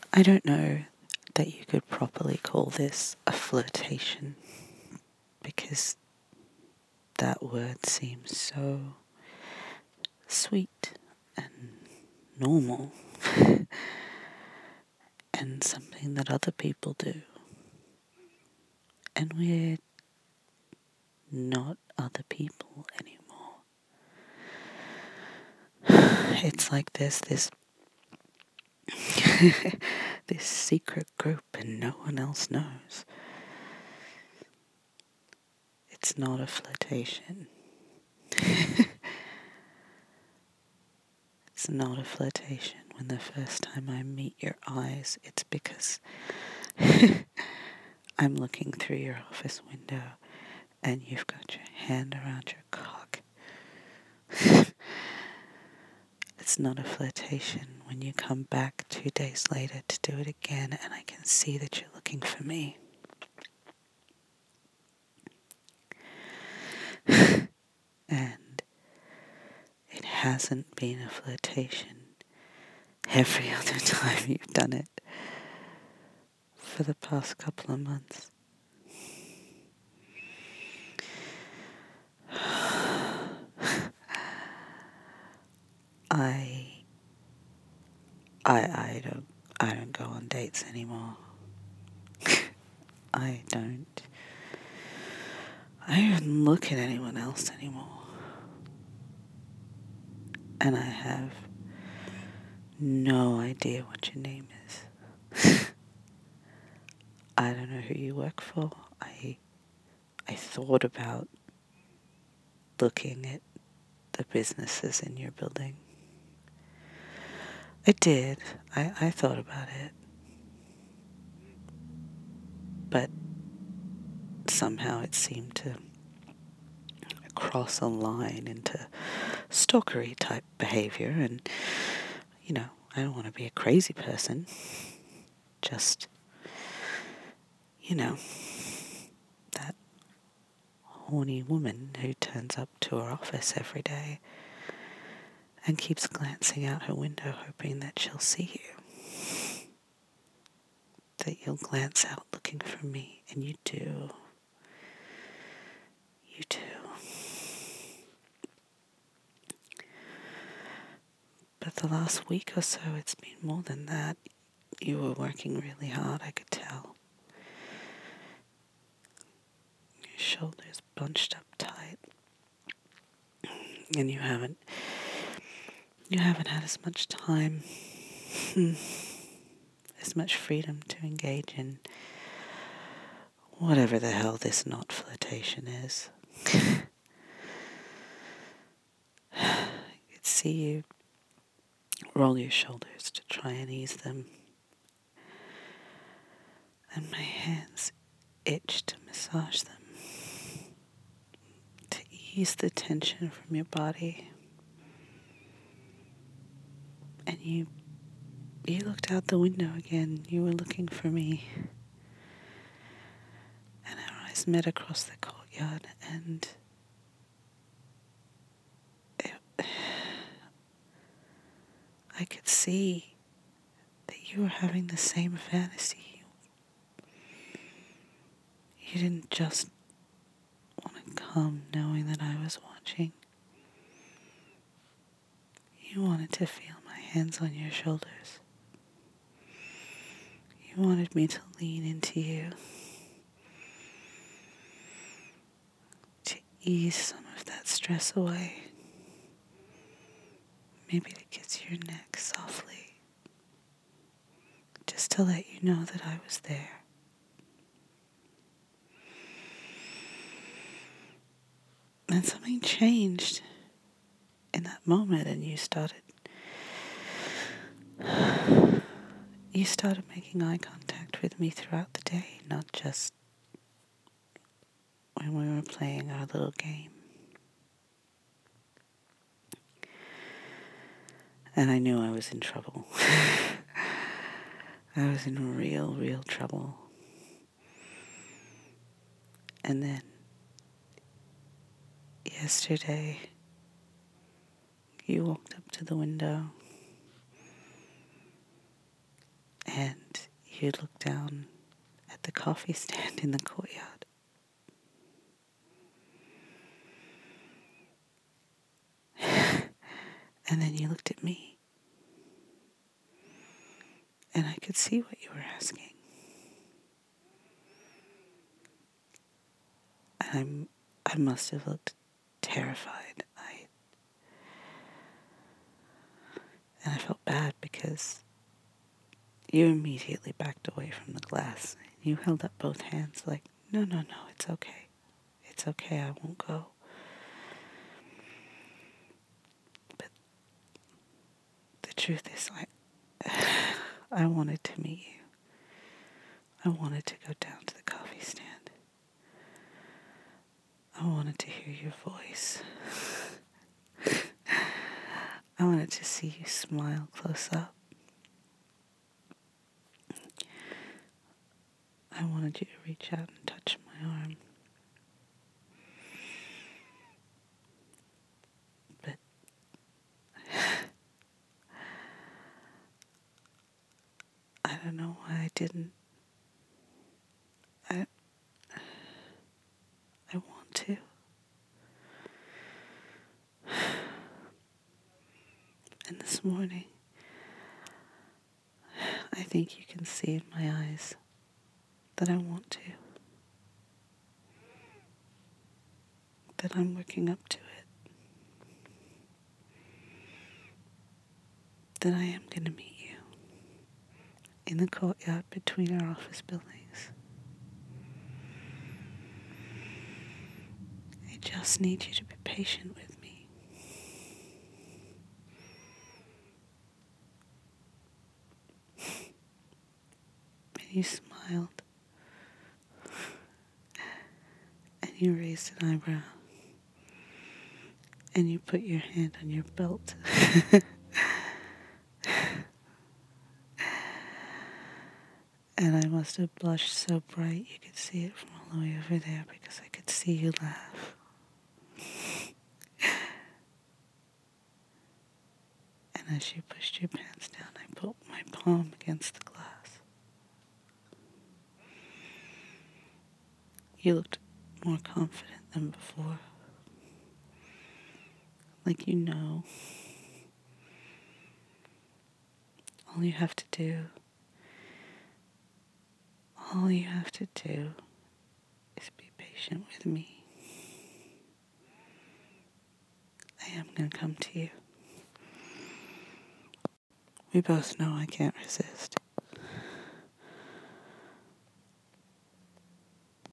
I don't know that you could properly call this a flirtation because that word seems so sweet and normal and something that other people do. And we're not other people anymore. It's like there's this this secret group and no one else knows. It's not a flirtation. It's not a flirtation. When the first time I meet your eyes, it's because I'm looking through your office window and you've got your hand around your cock. It's not a flirtation when you come back 2 days later to do it again and I can see that you're looking for me. And it hasn't been a flirtation every other time you've done it for the past couple of months. I don't go on dates anymore. I don't even look at anyone else anymore. And I have no idea what your name is. I don't know who you work for. I thought about looking at the businesses in your building. I did. I thought about it. But somehow it seemed to cross a line into stalkery type behavior. And, I don't want to be a crazy person. Just, that horny woman who turns up to her office every day and keeps glancing out her window hoping that she'll see you. That you'll glance out looking for me, and you do. You do. But the last week or so, it's been more than that. You were working really hard, I could tell. Your shoulders bunched up tight. And you haven't had as much time, as much freedom to engage in whatever the hell this not flirtation is. I could see you roll your shoulders to try and ease them. And my hands itch to massage them, to ease the tension from your body. And you looked out the window again. You were looking for me. And our eyes met across the courtyard, and I could see that you were having the same fantasy. You didn't just want to come knowing that I was watching. You wanted to feel my hands on your shoulders. You wanted me to lean into you, to ease some of that stress away. Maybe to kiss your neck softly, just to let you know that I was there. And something changed in that moment, and you started making eye contact with me throughout the day, not just when we were playing our little game. And I knew I was in trouble. I was in real trouble. And then yesterday, you walked up to the window and you looked down at the coffee stand in the courtyard. And then you looked at me. And I could see what you were asking. And I must have looked terrified. And I felt bad because you immediately backed away from the glass. You held up both hands like, no, it's okay. It's okay, I won't go. But the truth is, I wanted to meet you. I wanted to go down to the coffee stand. I wanted to hear your voice. I wanted to see you smile close up. I wanted you to reach out and touch my arm. But I don't know why I didn't. I want to. And this morning, I think you can see in my eyes that I want to. That I'm working up to it. That I am going to meet you in the courtyard between our office buildings. I just need you to be patient with me. And you smiled. And you raised an eyebrow. And you put your hand on your belt. And I must have blushed so bright you could see it from all the way over there because I could see you laugh. And as you pushed your pants down, I put my palm against the glass. You looked more confident than before. Like you know. All you have to do is be patient with me. I am going to come to you. We both know I can't resist.